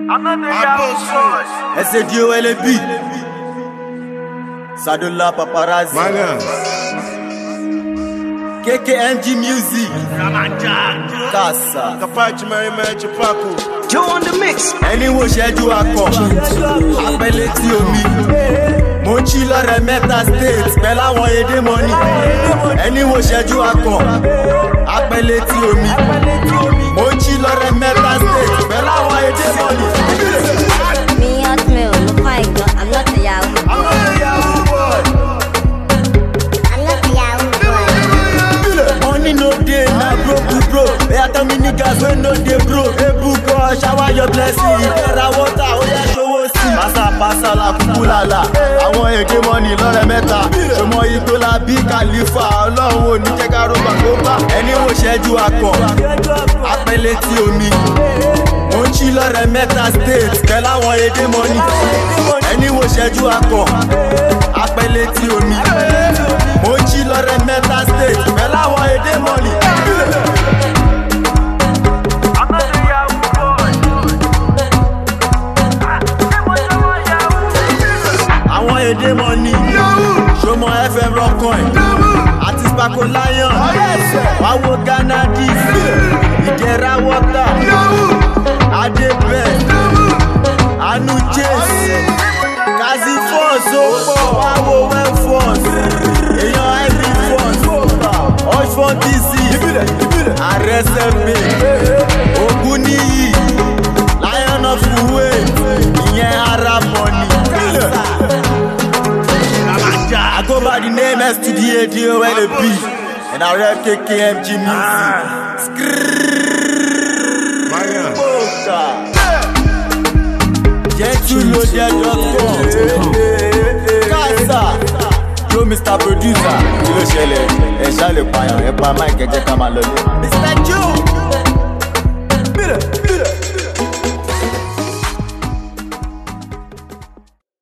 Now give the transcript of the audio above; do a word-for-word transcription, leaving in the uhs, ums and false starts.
S A D O L B Sadola Paparazzi K K M G Music Kasa Joe on the mix. Ẹni wo ṣẹ́jú akọ apẹ̀lẹ̀ tí omi mo ń ṣí lọ́rẹ̀ mẹ́ta state pẹ̀lú àwọn èdè mọ́ni. Ẹni wo ṣẹ́jú akọ apẹ̀lẹ̀ tí omi mo ń ṣí lọ́rẹ̀ mẹ́ta state pẹ̀lú àwọn èdè mọ́ni. Me hot milk, look fine, but I'm not a Yahoo. I'm not a Yahoo boy. I'm not a Yahoo boy. Money no dey na broke bro. They are telling me niggas wey no dey bro. Ebuko shower your blessing. Ìbẹ̀rẹ̀ water ó yẹ ṣòwò sí. Pásá pásá la kúkú làlà. Àwọn èdè mọ́ni lọ́rẹ̀ mẹ́ta. Ṣọmọ igbó la bí Khalifa. Ọlọ́run ò ní jẹ́ ká rọ́bà tó bá. Ẹni wo ṣẹ́jú akọ apẹ̀lẹ̀ tí omi. Mo ń ṣí lọ́rẹ̀ mẹ́ta state pẹ̀lú àwọn èdè mọ́ni. Ẹni wo ṣẹ́jú akọ apẹ̀lẹ̀ tí omi. Mo ń ṣí lọ́rẹ̀ mẹ́ta state pẹ̀lú àwọn èdè mọ́ni. Àwọn èdè mọ́ni ṣọmọ F M Rockcoin àti Sparko Lion. Wá wo Ghana dis Ìdẹ̀ra water Adébẹ̀ Anu Chase Kazi Force ó pọ̀ wá wo well force èèyàn every force Oxford D C Arẹ́sẹ̀mẹ̀ Ògúnníyì Lion of Kuwait ìyẹn Arab money. I go by the name S T D A D O L B and I rap K K M G Music. Boka Gentuloaded dot com Kasa Yo Mister Producer Kí ló ṣẹlẹ̀ ẹ̀ ṣá lè pààyàn ẹ̀ pa Mike ẹ̀ jẹ́ ká máa lọ lé. Mister Joe